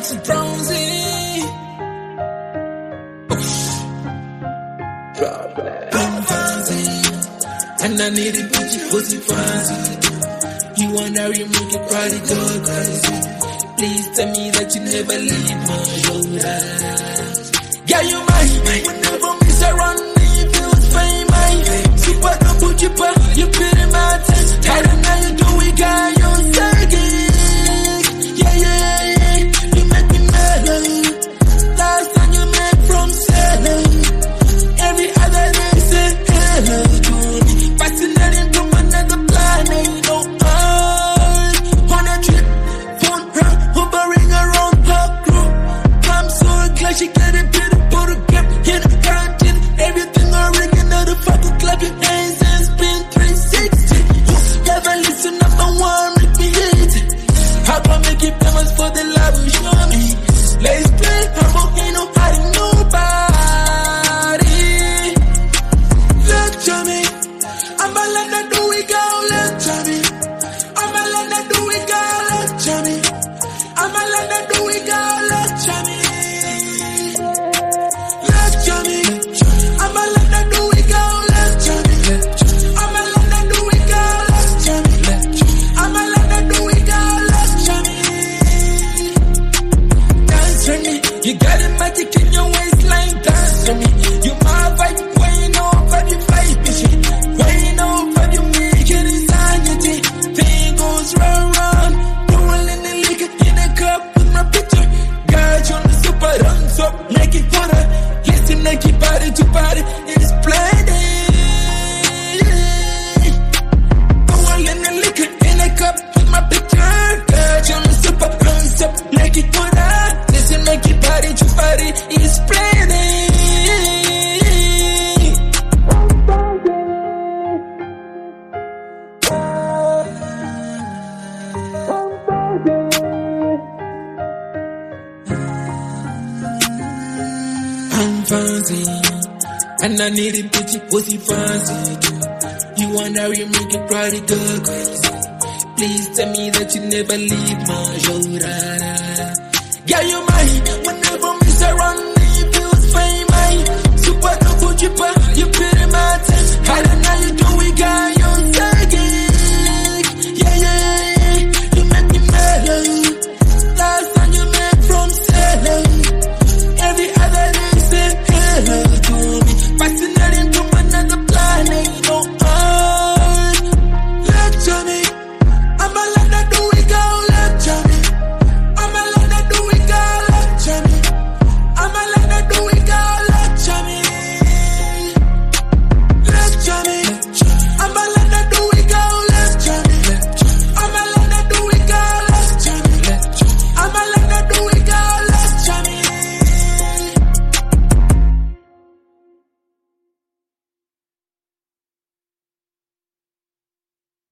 so bronzy. I'm fancy, and I need a bitch pussy fancy. You wanna remake it, probably go crazy. Please tell me that you never leave my shoulder. Yeah, you might, whenever me surround me, it feels fame, super double chipper, you pity my time. I don't know you do it, guy, you're psychic. Yeah, you make me mellow. Last time you made from selling. Every other day say hello to me. Fascinating to another planet, no eyes. On a trip, phone her, hovering around her crew. I'm so glad she get it, beautiful to get in the content. Everything original, the fucking clap your hands and spin 360. Never listen up and one, make me hate it. How can I make it famous for the love you show me? Let's play, I'm okay, no hiding nobody. Look to me, I'm a let that do it, girl, look to me. I'm a let that do it, girl, look to me. I'm a let that do it, girl, look to me. Look to me, I'm a let that do it, girl, look to me. I'm a let that do it, girl, look to me. I'm a let that do it, girl, look to me. Dance for me, you got a magic in your waistline, dance for me. You my vibe, weighing over the vibe, bitch. Weighing over you, making anxiety. Thing goes round, rolling the liquor in a cup with my picture. Got you on the super runs up, make it water. Listen, like your body to body, it's blinding. Rolling the liquor in a cup with my picture. Got you on the super runs up, make it water. Listen, make your body to body, it's blinding. I'm fancy, and I need a bitch pussy fancy. You wanna remake it, probably go crazy. Please tell me that you never leave my shoulder. Yeah, you might, whenever me surround me, it feels fame, super double chipper, you pity my time. I don't know you do it, guy.